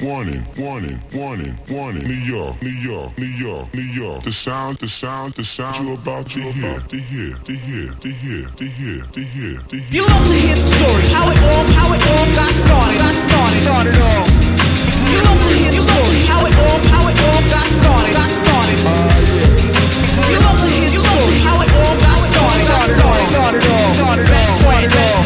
New York, New York, New York, New York. The sound you're about to hear. You love to hear the story, how it all got started. Started off. You love to hear the story, how it all got started. You love to hear the story, how it all got started. Started off.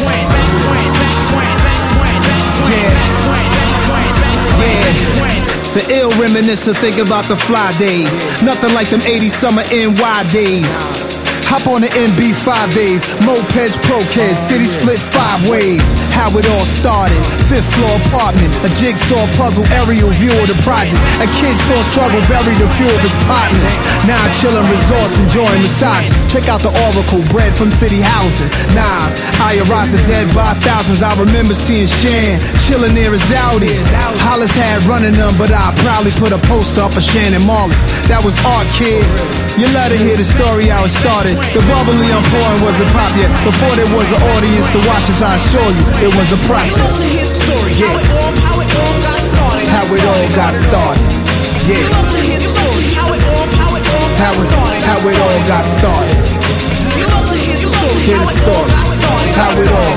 The ill reminiscer, think about the fly days. Nothing like them 80s summer NY days. Hop on the NB 5 days, mopeds, pro-kids, city split 5 ways. How it all started, 5th floor apartment, a jigsaw puzzle, aerial view of the project. A kid saw struggle, buried a few of his partners. Now chillin' resorts, enjoying massages. Check out the Oracle, bread from city housing. Nas, I arise the dead by thousands. I remember seeing Shan, chillin' near his Audi. Hollis had running them, but I proudly put a poster up of Shannon Marley. That was art, kid. You love to hear the story how it started. The bubbly I'm pouring wasn't pop yet. Before there was an audience to watch, as I assure you, it was a process. Yeah. How it all got started. How it all got started. Yeah. You love to hear the story, how it all got started. How it all got started. You love to hear the story, Hear the story. How it all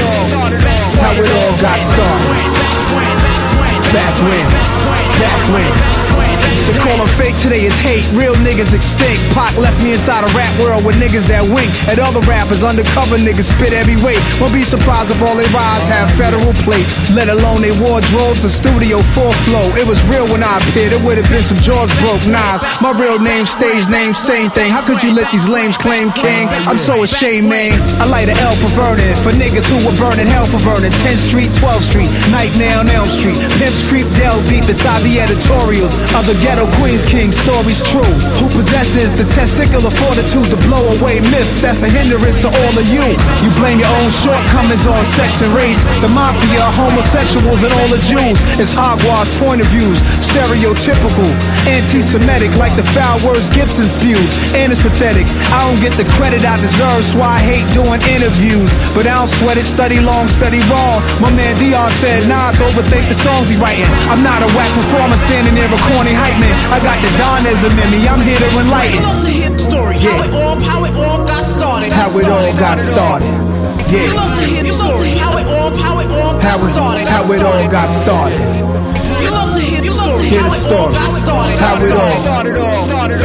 got started. Back when. To call them fake today is hate, real niggas extinct. Pac left me inside a rap world with niggas that wink at other rappers, undercover niggas spit every weight. Won't be surprised if all they rides have federal plates, let alone they wardrobes, a studio 4th flow. It was real when I appeared, it would've been some jaws broke. Nas, my real name, stage name, same thing. How could you let these lames claim king? I'm so ashamed, man. I light an L for Vernon, for niggas who were burning hell for Vernon. 10th Street, 12th Street, night now on Elm Street. Pimps creep delve deep inside the editorials of the ghetto Queens King, stories true. Who possesses the testicular fortitude to blow away myths that's a hindrance to all of you. You blame your own shortcomings on sex and race. The mafia, homosexuals, and all the Jews. It's hogwash point of views, stereotypical, anti-Semitic, like the foul words Gibson spewed. And it's pathetic, I don't get the credit I deserve, so I hate doing interviews. But I don't sweat it, study long, study wrong. My man Dion said, Nas overthink the songs he writing. I'm not a whack performer standing there a corny hype man. I got the Donism in me, I'm here to enlighten. You love to hear the story, Yeah. how it all got started. How it all got started. You Yeah. love to hear the story, how it all got started. How it all got started. You love to hear the story, Hear the story. How it all got started.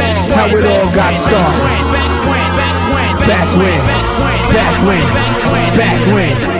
Back when.